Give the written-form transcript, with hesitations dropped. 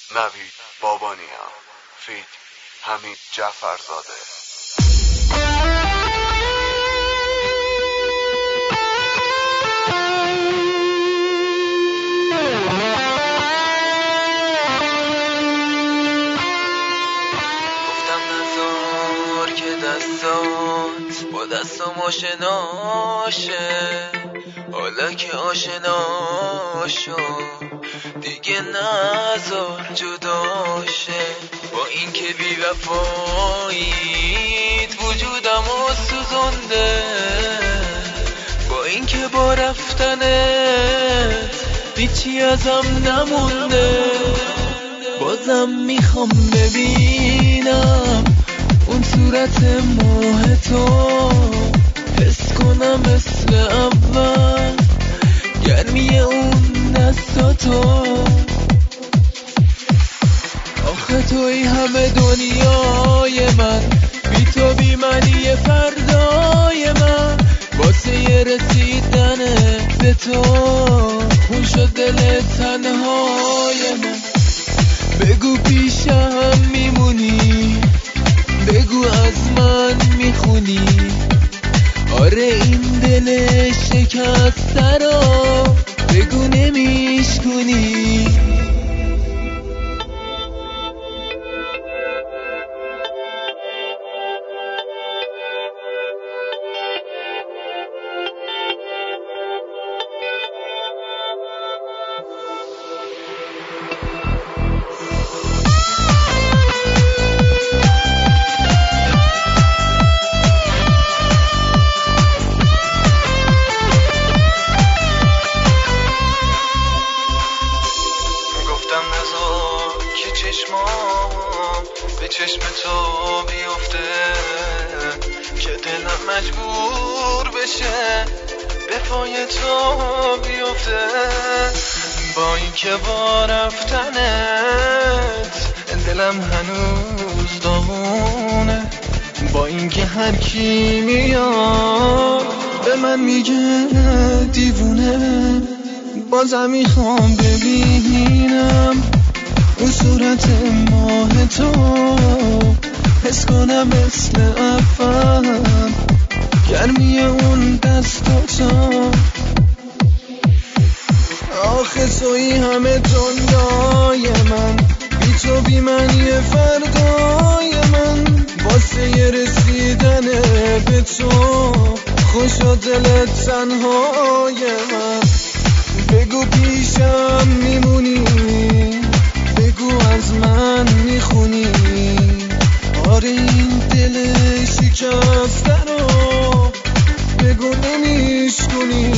نوید بابانی‌ام فیت حمید جعفرزاده. گفتم نزار که دستات با دستم آشناشه، حالا که آشنا شد دیگه نزار جداشه. با این که بی وفاییت وجودم سوزونده، با این که با رفتنت هیچی ازم نمونده، بازم میخوام ببینم اون صورت ماه تو، حس کنم مثل اول گرمی اون دستاتو. آخه توی همه دنیای من، بی تو بی منی فردای من، واسه یه رسیدن به تو خون شد دل تنهای من. بگو پیشم میمونی، بگو از من میخونی، آره این دل شکسته رو بگو نمیشکنی. به چشم تو بیفته که دلم مجبور بشه به پای تو بیفته. با این که با رفتنت دلم هنوز داغونه، با این که هر کی میاد به من میگه دیوونه، بازم میخوام ببینم اون صورت ماه تو، حس کنم مثل اول گرمی اون دستاتو. آخه توی همه دنیای من، بی تو بی منی فردای من، واسه یه رسیدن به تو خوش شد دل تنهای من. بگو پیشم میمونی، بگو از من میخونی، آره این دل شکسته رو بگو نمیشکنی.